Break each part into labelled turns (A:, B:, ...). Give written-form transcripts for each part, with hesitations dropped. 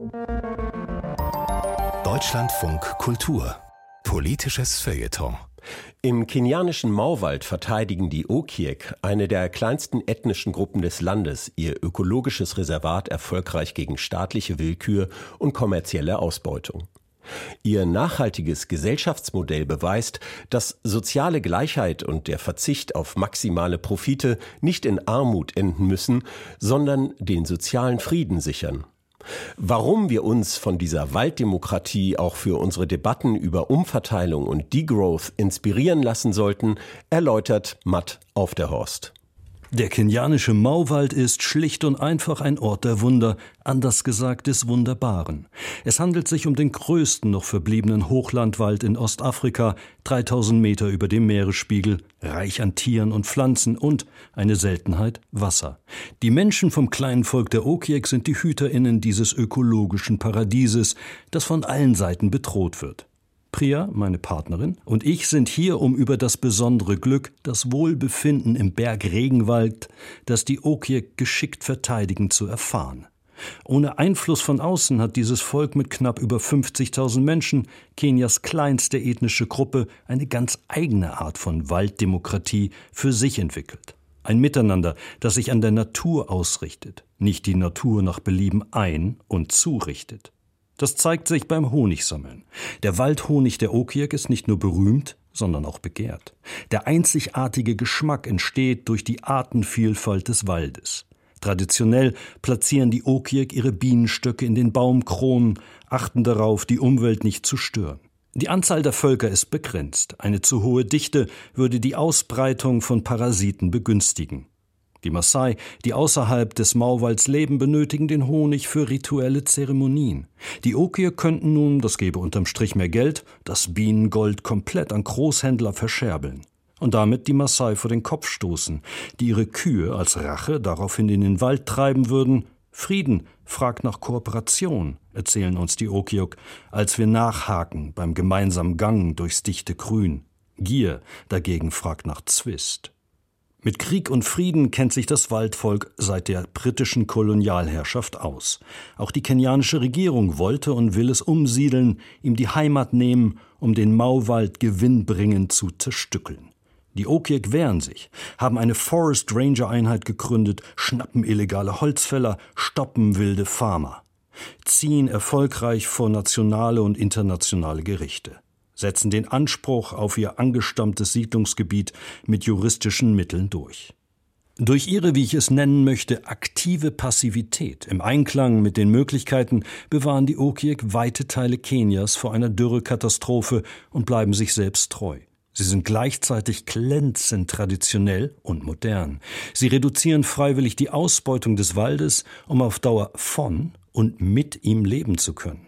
A: Deutschlandfunk Kultur. Politisches Feuilleton.
B: Im kenianischen Mauwald verteidigen die Okiek, eine der kleinsten ethnischen Gruppen des Landes, ihr ökologisches Reservat erfolgreich gegen staatliche Willkür und kommerzielle Ausbeutung. Ihr nachhaltiges Gesellschaftsmodell beweist, dass soziale Gleichheit und der Verzicht auf maximale Profite nicht in Armut enden müssen, sondern den sozialen Frieden sichern. Warum wir uns von dieser Walddemokratie auch für unsere Debatten über Umverteilung und Degrowth inspirieren lassen sollten, erläutert Matt Aufderhorst.
C: Der kenianische Mauwald ist schlicht und einfach ein Ort der Wunder, anders gesagt des Wunderbaren. Es handelt sich um den größten noch verbliebenen Hochlandwald in Ostafrika, 3000 Meter über dem Meeresspiegel, reich an Tieren und Pflanzen und, eine Seltenheit, Wasser. Die Menschen vom kleinen Volk der Okiek sind die HüterInnen dieses ökologischen Paradieses, das von allen Seiten bedroht wird. Priya, meine Partnerin, und ich sind hier, um über das besondere Glück, das Wohlbefinden im Bergregenwald, das die Okiek geschickt verteidigen, zu erfahren. Ohne Einfluss von außen hat dieses Volk mit knapp über 50.000 Menschen, Kenias kleinste ethnische Gruppe, eine ganz eigene Art von Walddemokratie für sich entwickelt. Ein Miteinander, das sich an der Natur ausrichtet, nicht die Natur nach Belieben ein- und zurichtet. Das zeigt sich beim Honigsammeln. Der Waldhonig der Okiek ist nicht nur berühmt, sondern auch begehrt. Der einzigartige Geschmack entsteht durch die Artenvielfalt des Waldes. Traditionell platzieren die Okiek ihre Bienenstöcke in den Baumkronen, achten darauf, die Umwelt nicht zu stören. Die Anzahl der Völker ist begrenzt. Eine zu hohe Dichte würde die Ausbreitung von Parasiten begünstigen. Die Maasai, die außerhalb des Mauwalds leben, benötigen den Honig für rituelle Zeremonien. Die Okiek könnten nun, das gäbe unterm Strich mehr Geld, das Bienengold komplett an Großhändler verscherbeln und damit die Maasai vor den Kopf stoßen, die ihre Kühe als Rache daraufhin in den Wald treiben würden. Frieden fragt nach Kooperation, erzählen uns die Okiek, als wir nachhaken beim gemeinsamen Gang durchs dichte Grün. Gier dagegen fragt nach Zwist. Mit Krieg und Frieden kennt sich das Waldvolk seit der britischen Kolonialherrschaft aus. Auch die kenianische Regierung wollte und will es umsiedeln, ihm die Heimat nehmen, um den Mauwald gewinnbringend zu zerstückeln. Die Okiek wehren sich, haben eine Forest Ranger Einheit gegründet, schnappen illegale Holzfäller, stoppen wilde Farmer, ziehen erfolgreich vor nationale und internationale Gerichte, setzen den Anspruch auf ihr angestammtes Siedlungsgebiet mit juristischen Mitteln durch. Durch ihre, wie ich es nennen möchte, aktive Passivität im Einklang mit den Möglichkeiten bewahren die Okiek weite Teile Kenias vor einer Dürrekatastrophe und bleiben sich selbst treu. Sie sind gleichzeitig glänzend traditionell und modern. Sie reduzieren freiwillig die Ausbeutung des Waldes, um auf Dauer von und mit ihm leben zu können.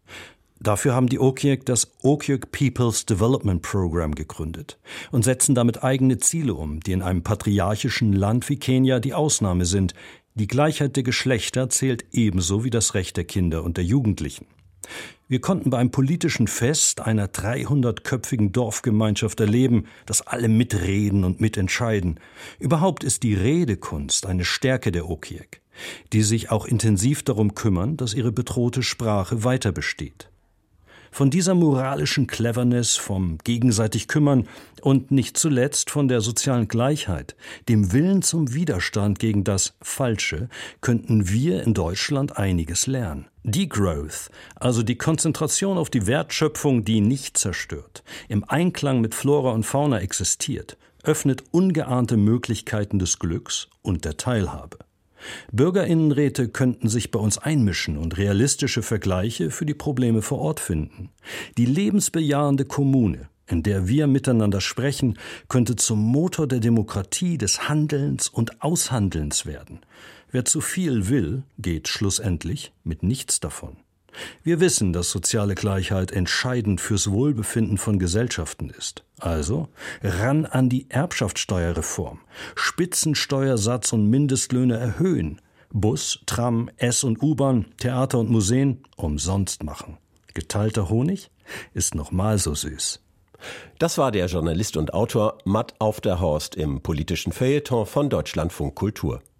C: Dafür haben die Okiek das Okiek People's Development Program gegründet und setzen damit eigene Ziele um, die in einem patriarchischen Land wie Kenia die Ausnahme sind. Die Gleichheit der Geschlechter zählt ebenso wie das Recht der Kinder und der Jugendlichen. Wir konnten bei einem politischen Fest einer 300-köpfigen Dorfgemeinschaft erleben, dass alle mitreden und mitentscheiden. Überhaupt ist die Redekunst eine Stärke der Okiek, die sich auch intensiv darum kümmern, dass ihre bedrohte Sprache weiter besteht. Von dieser moralischen Cleverness, vom gegenseitig Kümmern und nicht zuletzt von der sozialen Gleichheit, dem Willen zum Widerstand gegen das Falsche, könnten wir in Deutschland einiges lernen. Degrowth, also die Konzentration auf die Wertschöpfung, die nicht zerstört, im Einklang mit Flora und Fauna existiert, öffnet ungeahnte Möglichkeiten des Glücks und der Teilhabe. BürgerInnenräte könnten sich bei uns einmischen und realistische Vergleiche für die Probleme vor Ort finden. Die lebensbejahende Kommune, in der wir miteinander sprechen, könnte zum Motor der Demokratie, des Handelns und Aushandelns werden. Wer zu viel will, geht schlussendlich mit nichts davon. Wir wissen, dass soziale Gleichheit entscheidend fürs Wohlbefinden von Gesellschaften ist. Also ran an die Erbschaftssteuerreform, Spitzensteuersatz und Mindestlöhne erhöhen, Bus, Tram, S- und U-Bahn, Theater und Museen umsonst machen. Geteilter Honig ist noch mal so süß.
B: Das war der Journalist und Autor Matt Aufderhorst im politischen Feuilleton von Deutschlandfunk Kultur.